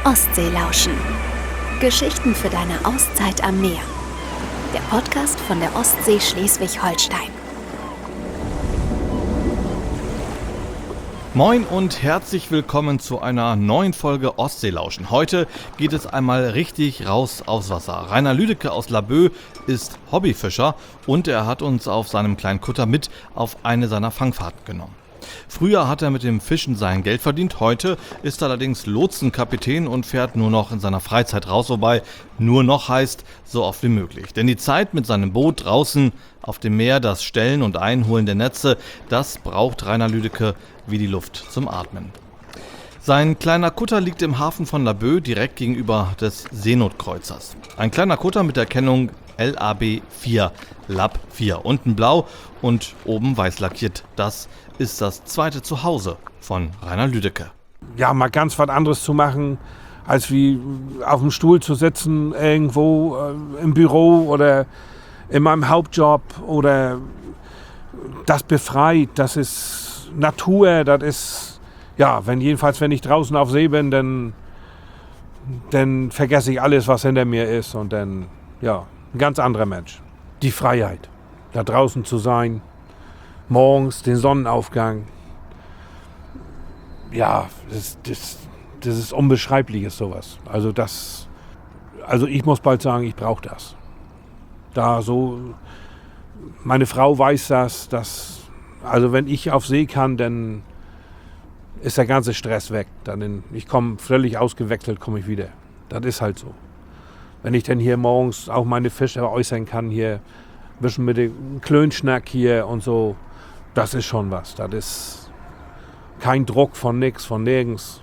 Ostsee lauschen. Geschichten für deine Auszeit am Meer. Der Podcast von der Ostsee Schleswig-Holstein. Moin und herzlich willkommen zu einer neuen Folge Ostseelauschen. Heute geht es einmal richtig raus aufs Wasser. Rainer Lüdecke aus Laboe ist Hobbyfischer und er hat uns auf seinem kleinen Kutter mit auf eine seiner Fangfahrten genommen. Früher hat er mit dem Fischen sein Geld verdient, heute ist er allerdings Lotsenkapitän und fährt nur noch in seiner Freizeit raus, wobei nur noch heißt, so oft wie möglich. Denn die Zeit mit seinem Boot draußen auf dem Meer, das Stellen und Einholen der Netze, das braucht Rainer Lüdecke wie die Luft zum Atmen. Sein kleiner Kutter liegt im Hafen von Laboe direkt gegenüber des Seenotkreuzers. Ein kleiner Kutter mit der Kennung LAB 4, Lab 4, unten blau und oben weiß lackiert. Das ist das zweite Zuhause von Rainer Lüdecke. Ja, mal ganz was anderes zu machen, als wie auf dem Stuhl zu sitzen irgendwo im Büro oder in meinem Hauptjob oder das befreit, das ist Natur, das ist, ja, wenn ich draußen auf See bin, dann vergesse ich alles, was hinter mir ist und dann, ja, ein ganz anderer Mensch. Die Freiheit, da draußen zu sein, morgens den Sonnenaufgang, ja, das ist Unbeschreibliches sowas. Also ich muss bald sagen, ich brauche das. Meine Frau weiß also wenn ich auf See kann, dann ist der ganze Stress weg. Ich komme völlig ausgewechselt, komme ich wieder. Das ist halt so. Wenn ich dann hier morgens auch meine Fische äußern kann, hier ein bisschen mit dem Klönschnack hier und so, das ist schon was. Das ist kein Druck von nix, von nirgends.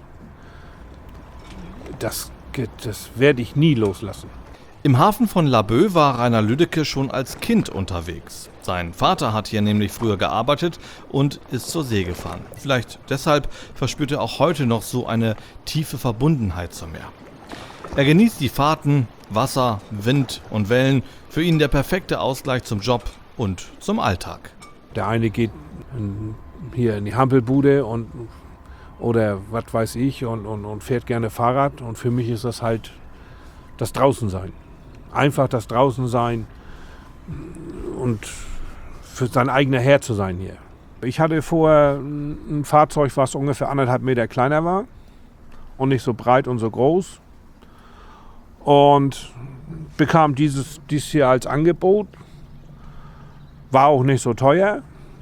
Das werde ich nie loslassen. Im Hafen von Laboe war Rainer Lüdecke schon als Kind unterwegs. Sein Vater hat hier nämlich früher gearbeitet und ist zur See gefahren. Vielleicht deshalb verspürt er auch heute noch so eine tiefe Verbundenheit zum Meer. Er genießt die Fahrten, Wasser, Wind und Wellen, für ihn der perfekte Ausgleich zum Job und zum Alltag. Der eine geht hier in die Hampelbude oder was weiß ich und fährt gerne Fahrrad. Und für mich ist das halt das Draußensein. Einfach das Draußensein und für sein eigener Herr zu sein hier. Ich hatte vorher ein Fahrzeug, was ungefähr 1,5 Meter kleiner war und nicht so breit und so groß. Und bekam dies hier als Angebot. War auch nicht so teuer.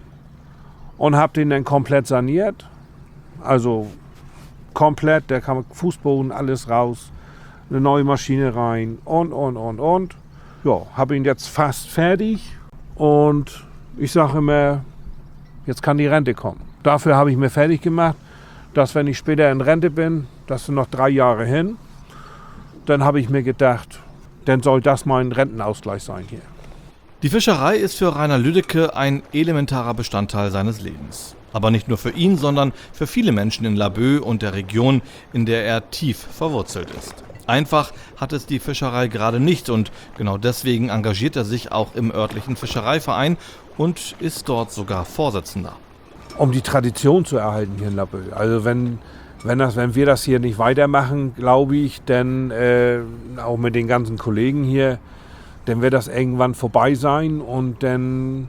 Und habe den dann komplett saniert. Also komplett, der kam Fußboden, alles raus. Eine neue Maschine rein und. Ja, habe ihn jetzt fast fertig. Und ich sage immer, jetzt kann die Rente kommen. Dafür habe ich mir fertig gemacht, dass wenn ich später in Rente bin, das sind noch 3 Jahre hin, dann habe ich mir gedacht, dann soll das mein Rentenausgleich sein hier. Die Fischerei ist für Rainer Lüdecke ein elementarer Bestandteil seines Lebens. Aber nicht nur für ihn, sondern für viele Menschen in Laboe und der Region, in der er tief verwurzelt ist. Einfach hat es die Fischerei gerade nicht und genau deswegen engagiert er sich auch im örtlichen Fischereiverein und ist dort sogar Vorsitzender. Um die Tradition zu erhalten hier in Laboe. Also wenn wir das hier nicht weitermachen, glaube ich, dann auch mit den ganzen Kollegen hier, dann wird das irgendwann vorbei sein und dann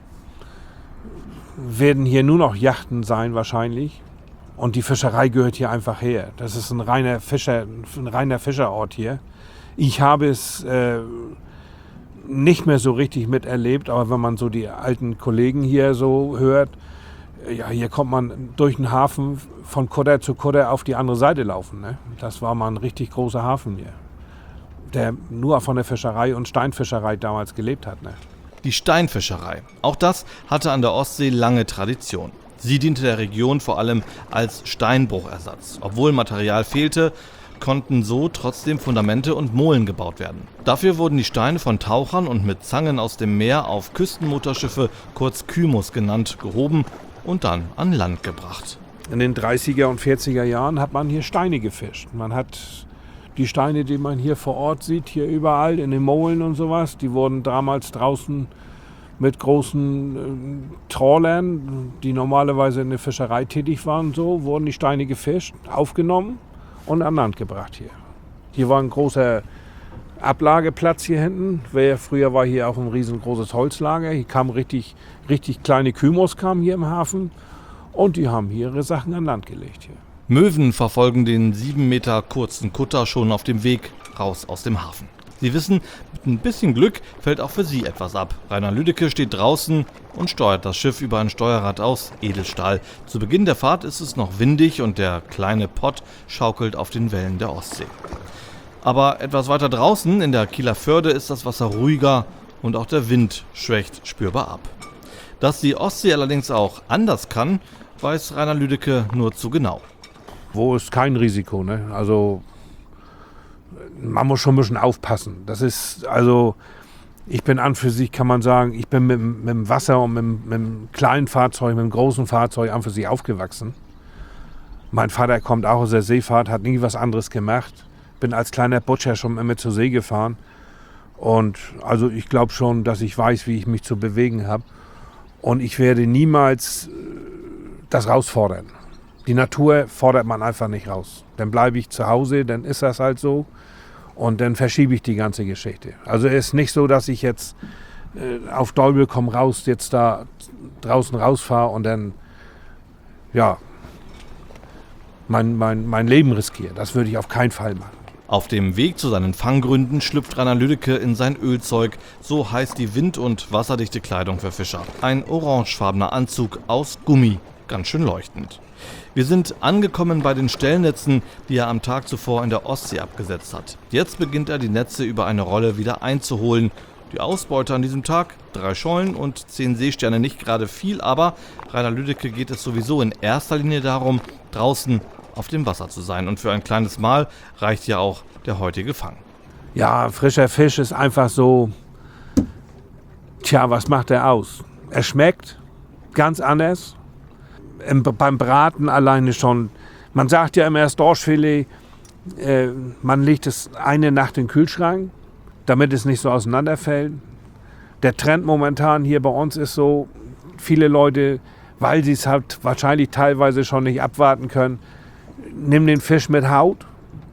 werden hier nur noch Yachten sein wahrscheinlich. Und die Fischerei gehört hier einfach her. Das ist ein reiner Fischerort hier. Ich habe es nicht mehr so richtig miterlebt, aber wenn man so die alten Kollegen hier so hört, ja, hier kommt man durch den Hafen von Kutter zu Kutter auf die andere Seite laufen. Ne? Das war mal ein richtig großer Hafen hier, der nur von der Fischerei und Steinfischerei damals gelebt hat. Ne? Die Steinfischerei. Auch das hatte an der Ostsee lange Tradition. Sie diente der Region vor allem als Steinbruchersatz. Obwohl Material fehlte, konnten so trotzdem Fundamente und Molen gebaut werden. Dafür wurden die Steine von Tauchern und mit Zangen aus dem Meer auf Küstenmotorschiffe, kurz Kymus genannt, gehoben und dann an Land gebracht. In den 30er und 40er Jahren hat man hier Steine gefischt. Man hat die Steine, die man hier vor Ort sieht, hier überall in den Molen und sowas, die wurden damals draußen mit großen Trawlern, die normalerweise in der Fischerei tätig waren, so wurden die Steine gefischt, aufgenommen und an Land gebracht hier. Hier war ein großer Ablageplatz hier hinten. Früher war hier auch ein riesengroßes Holzlager. Hier kamen richtig kleine Kümos kamen hier im Hafen. Und die haben hier ihre Sachen an Land gelegt hier. Möwen verfolgen den 7 Meter kurzen Kutter schon auf dem Weg raus aus dem Hafen. Sie wissen, mit ein bisschen Glück fällt auch für sie etwas ab. Rainer Lüdecke steht draußen und steuert das Schiff über ein Steuerrad aus Edelstahl. Zu Beginn der Fahrt ist es noch windig und der kleine Pott schaukelt auf den Wellen der Ostsee. Aber etwas weiter draußen in der Kieler Förde ist das Wasser ruhiger und auch der Wind schwächt spürbar ab. Dass die Ostsee allerdings auch anders kann, weiß Rainer Lüdecke nur zu genau. Wo ist kein Risiko, ne? Also man muss schon ein bisschen aufpassen. Das ist, also ich bin an für sich, kann man sagen, ich bin mit dem Wasser und mit dem kleinen Fahrzeug, mit dem großen Fahrzeug an für sich aufgewachsen. Mein Vater kommt auch aus der Seefahrt, hat nie was anderes gemacht. Bin als kleiner Butcher schon immer zur See gefahren. Und also ich glaube schon, dass ich weiß, wie ich mich zu bewegen habe. Und ich werde niemals das rausfordern. Die Natur fordert man einfach nicht raus. Dann bleibe ich zu Hause, dann ist das halt so. Und dann verschiebe ich die ganze Geschichte. Also es ist nicht so, dass ich jetzt auf Däubel komm raus, jetzt da draußen rausfahre und dann ja mein Leben riskiere. Das würde ich auf keinen Fall machen. Auf dem Weg zu seinen Fanggründen schlüpft Rainer Lüdecke in sein Ölzeug. So heißt die wind- und wasserdichte Kleidung für Fischer. Ein orangefarbener Anzug aus Gummi, ganz schön leuchtend. Wir sind angekommen bei den Stellnetzen, die er am Tag zuvor in der Ostsee abgesetzt hat. Jetzt beginnt er, die Netze über eine Rolle wieder einzuholen. Die Ausbeute an diesem Tag, 3 Schollen und 10 Seesterne, nicht gerade viel, aber Rainer Lüdecke geht es sowieso in erster Linie darum, draußen auf dem Wasser zu sein. Und für ein kleines Mahl reicht ja auch der heutige Fang. Ja, frischer Fisch ist einfach so, tja, was macht er aus? Er schmeckt ganz anders. Beim Braten alleine schon. Man sagt ja immer, das Dorschfilet, man legt es eine Nacht in den Kühlschrank, damit es nicht so auseinanderfällt. Der Trend momentan hier bei uns ist so, viele Leute, weil sie es halt wahrscheinlich teilweise schon nicht abwarten können, nehmen den Fisch mit Haut,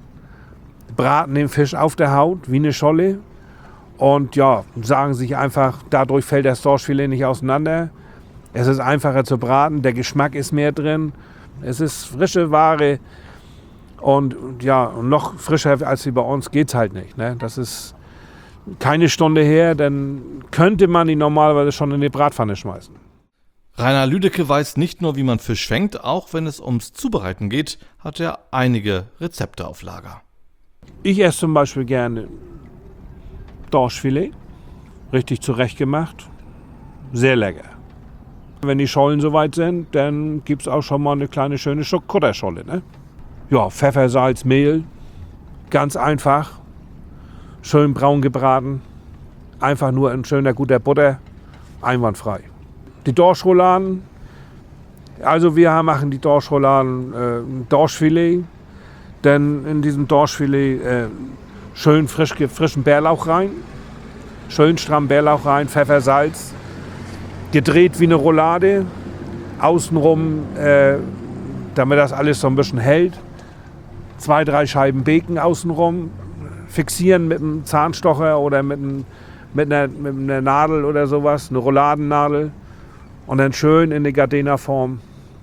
braten den Fisch auf der Haut wie eine Scholle und ja, sagen sich einfach, dadurch fällt das Dorschfilet nicht auseinander. Es ist einfacher zu braten, der Geschmack ist mehr drin, es ist frische Ware und ja, noch frischer als sie bei uns geht's halt nicht. Ne? Das ist keine Stunde her, dann könnte man ihn normalerweise schon in die Bratpfanne schmeißen. Rainer Lüdecke weiß nicht nur, wie man Fisch fängt, auch wenn es ums Zubereiten geht, hat er einige Rezepte auf Lager. Ich esse zum Beispiel gerne Dorschfilet, richtig zurechtgemacht, sehr lecker. Wenn die Schollen soweit sind, dann gibt es auch schon mal eine kleine schöne Kutterscholle. Ne? Ja, Pfeffer, Salz, Mehl, ganz einfach, schön braun gebraten, einfach nur in schöner guter Butter, einwandfrei. Die Dorschrouladen, also wir machen die Dorschrouladen Dorschfilet, dann in diesem Dorschfilet schön frischen Bärlauch rein, schön stramm Bärlauch rein, Pfeffer, Salz, gedreht wie eine Roulade, außenrum, damit das alles so ein bisschen hält, 2, 3 Scheiben Bacon außenrum, fixieren mit einem Zahnstocher oder mit einer Nadel oder sowas, eine Rouladennadel und dann schön in die Gardena-Form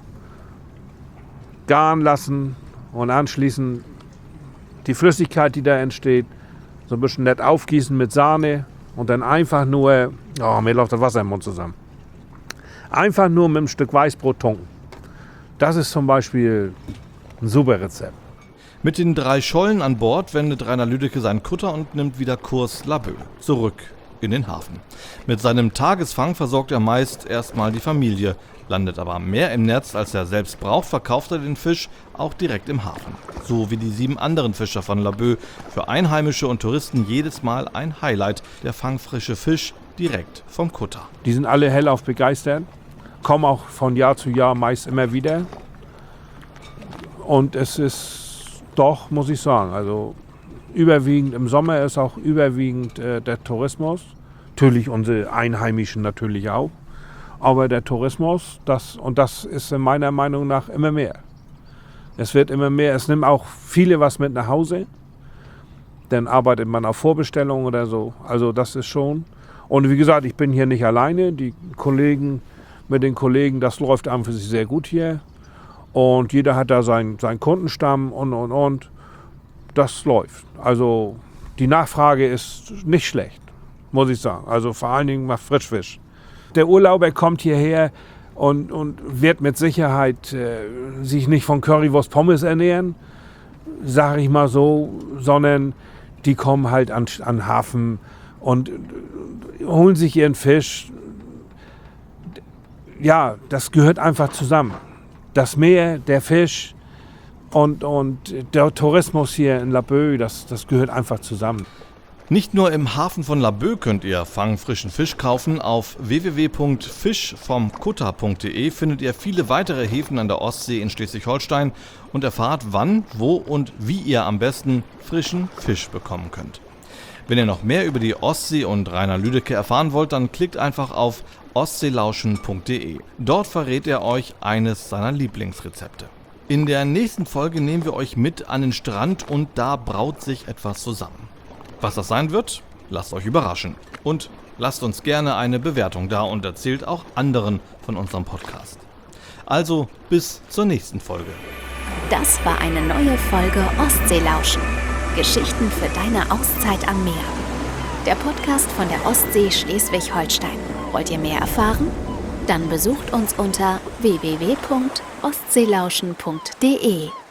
garen lassen und anschließend die Flüssigkeit, die da entsteht, so ein bisschen nett aufgießen mit Sahne und dann einfach nur, oh, mir läuft das Wasser im Mund zusammen. Einfach nur mit einem Stück Weißbrot tunken. Das ist zum Beispiel ein super Rezept. Mit den 3 Schollen an Bord wendet Rainer Lüdecke seinen Kutter und nimmt wieder Kurs Laboe, zurück in den Hafen. Mit seinem Tagesfang versorgt er meist erstmal die Familie, landet aber mehr im Netz, als er selbst braucht, verkauft er den Fisch auch direkt im Hafen. So wie die 7 anderen Fischer von Laboe. Für Einheimische und Touristen jedes Mal ein Highlight, der fangfrische Fisch direkt vom Kutter. Die sind alle hellauf begeistert, kommen auch von Jahr zu Jahr meist immer wieder. Und es ist doch, muss ich sagen, also überwiegend im Sommer ist auch überwiegend der Tourismus. Natürlich unsere Einheimischen natürlich auch. Aber der Tourismus, das ist in meiner Meinung nach immer mehr. Es wird immer mehr, es nimmt auch viele was mit nach Hause. Dann arbeitet man auf Vorbestellung oder so. Also das ist schon. Und wie gesagt, ich bin hier nicht alleine. Mit den Kollegen, das läuft an für sich sehr gut hier. Und jeder hat da seinen Kundenstamm und. Das läuft. Also die Nachfrage ist nicht schlecht, muss ich sagen. Also vor allen Dingen mal Frischfisch. Der Urlauber kommt hierher und wird mit Sicherheit sich nicht von Currywurst Pommes ernähren, sage ich mal so, sondern die kommen halt an Hafen und holen sich ihren Fisch. Ja, das gehört einfach zusammen. Das Meer, der Fisch und der Tourismus hier in Laboe, das gehört einfach zusammen. Nicht nur im Hafen von Laboe könnt ihr fangfrischen Fisch kaufen. Auf www.fischvomkutter.de findet ihr viele weitere Häfen an der Ostsee in Schleswig-Holstein und erfahrt, wann, wo und wie ihr am besten frischen Fisch bekommen könnt. Wenn ihr noch mehr über die Ostsee und Rainer Lüdecke erfahren wollt, dann klickt einfach auf ostseelauschen.de. Dort verrät er euch eines seiner Lieblingsrezepte. In der nächsten Folge nehmen wir euch mit an den Strand und da braut sich etwas zusammen. Was das sein wird, lasst euch überraschen. Und lasst uns gerne eine Bewertung da und erzählt auch anderen von unserem Podcast. Also bis zur nächsten Folge. Das war eine neue Folge Ostseelauschen. Geschichten für deine Auszeit am Meer. Der Podcast von der Ostsee Schleswig-Holstein. Wollt ihr mehr erfahren? Dann besucht uns unter www.ostseelauschen.de.